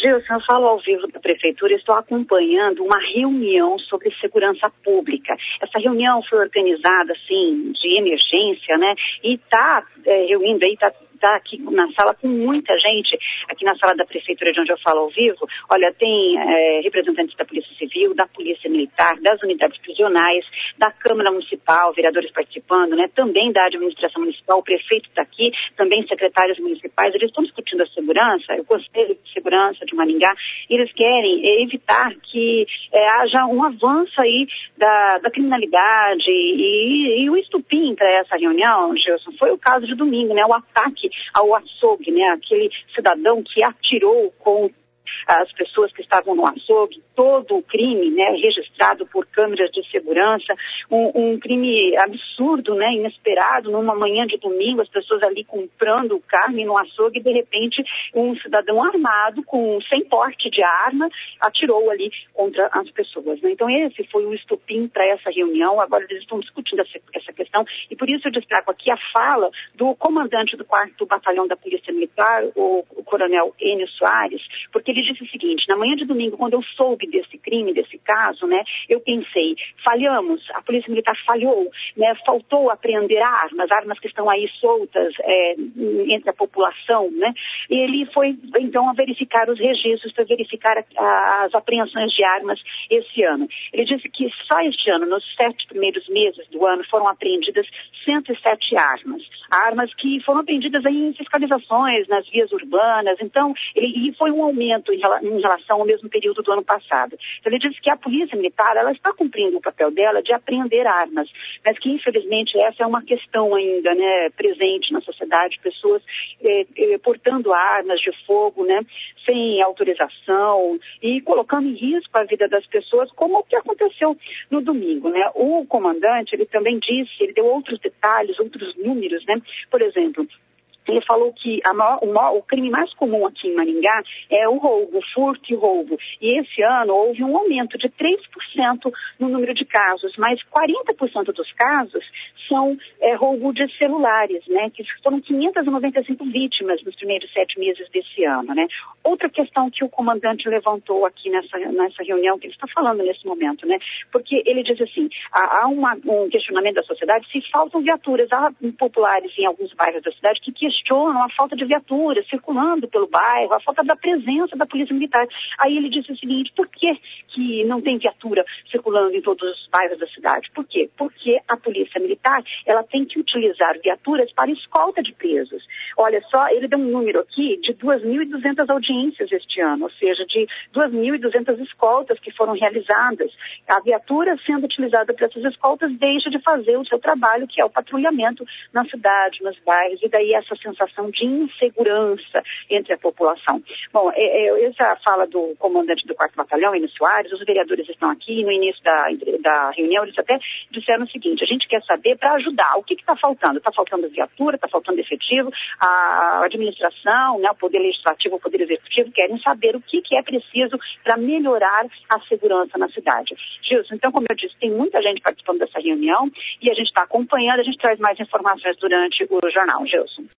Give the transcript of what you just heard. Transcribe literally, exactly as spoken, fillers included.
Gilson, eu falo ao vivo da Prefeitura, estou acompanhando uma reunião sobre segurança pública. Essa reunião foi organizada, assim, de emergência, né? E está é, reunindo aí, está tá aqui na sala com muita gente, aqui na sala da Prefeitura, de onde eu falo ao vivo. Olha, tem é, representantes da Polícia Civil, da Polícia Militar, das unidades prisionais, da Câmara Municipal, vereadores participando, né? Também da Administração Municipal, o prefeito está aqui, também secretários municipais. Eles estão discutindo a segurança, o Conselho de Segurança de Maringá. Eles querem evitar que é, haja um avanço aí da, da criminalidade e, e o estupim para essa reunião, Gilson, foi o caso de domingo, né? O ataque ao açougue, né? Aquele cidadão que atirou com as pessoas que estavam no açougue, todo o crime, né, registrado por câmeras de segurança, um, um crime absurdo, né, inesperado, numa manhã de domingo, as pessoas ali comprando carne no açougue e de repente um cidadão armado, com, sem porte de arma, atirou ali contra as pessoas, né? Então esse foi o estopim para essa reunião. Agora eles estão discutindo essa, essa questão e por isso eu destaco aqui a fala do comandante do quarto Batalhão da Polícia Militar, o, o coronel Enio Soares, porque ele disse o seguinte: na manhã de domingo, quando eu soube desse crime, desse caso, né, eu pensei, falhamos, a Polícia Militar falhou, né, faltou apreender armas, armas que estão aí soltas é, entre a população, né, e ele foi, então, a verificar os registros, para verificar a, a, as apreensões de armas esse ano. Ele disse que só este ano, nos sete primeiros meses do ano, foram apreendidas cento e sete armas, armas que foram apreendidas aí em fiscalizações nas vias urbanas. Então, ele, e foi um aumento em relação ao mesmo período do ano passado. Então, ele disse que a Polícia Militar, ela está cumprindo o papel dela de apreender armas, mas que, infelizmente, essa é uma questão ainda, né, presente na sociedade, pessoas eh, eh, portando armas de fogo, né, sem autorização e colocando em risco a vida das pessoas, como o que aconteceu no domingo, né? O comandante, ele também disse, ele deu outros detalhes, outros números, né? Por exemplo, ele falou que a maior, o, maior, o crime mais comum aqui em Maringá é o roubo, o furto e roubo. E esse ano houve um aumento de três por cento no número de casos, mas quarenta por cento dos casos são é, roubo de celulares, né? Que foram quinhentas e noventa e cinco vítimas nos primeiros sete meses desse ano, né? Outra questão que o comandante levantou aqui nessa, nessa reunião, que ele está falando nesse momento, né? Porque ele diz assim, há, há uma, um questionamento da sociedade se faltam viaturas. Há populares em alguns bairros da cidade que questionam a falta de viaturas circulando pelo bairro, a falta da presença da Polícia Militar. Aí ele disse o seguinte: por que que não tem viatura circulando em todos os bairros da cidade? Por quê? Porque a Polícia Militar, ela tem que utilizar viaturas para escolta de presos. Olha só, ele deu um número aqui de duas mil e duzentas audiências este ano, ou seja, de duas mil e duzentas escoltas que foram realizadas. A viatura sendo utilizada para essas escoltas deixa de fazer o seu trabalho, que é o patrulhamento na cidade, nos bairros, e daí essa sensação de insegurança entre a população. Bom, é, é, essa fala do comandante do quarto Batalhão, Enio Soares, os vereadores estão aqui, no início da, da reunião, eles até disseram o seguinte: a gente quer saber para ajudar, o que está faltando? Está faltando viatura, está faltando efetivo, a administração, né, o Poder Legislativo, o Poder Executivo querem saber o que, que é preciso para melhorar a segurança na cidade. Gilson, então, como eu disse, tem muita gente participando dessa reunião e a gente está acompanhando, a gente traz mais informações durante o jornal, Gilson.